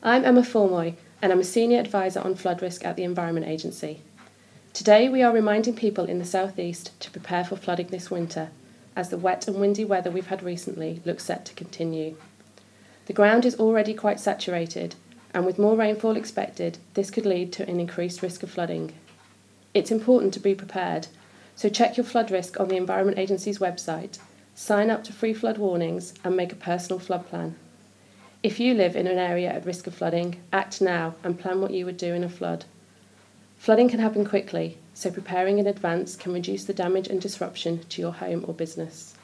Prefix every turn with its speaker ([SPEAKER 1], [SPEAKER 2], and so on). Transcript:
[SPEAKER 1] I'm Emma Formoy, and I'm a Senior Advisor on Flood Risk at the Environment Agency. Today we are reminding people in the South East to prepare for flooding this winter, as the wet and windy weather we've had recently looks set to continue. The ground is already quite saturated, and with more rainfall expected, this could lead to an increased risk of flooding. It's important to be prepared, so check your flood risk on the Environment Agency's website, sign up to free flood warnings, and make a personal flood plan. If you live in an area at risk of flooding, act now and plan what you would do in a flood. Flooding can happen quickly, so preparing in advance can reduce the damage and disruption to your home or business.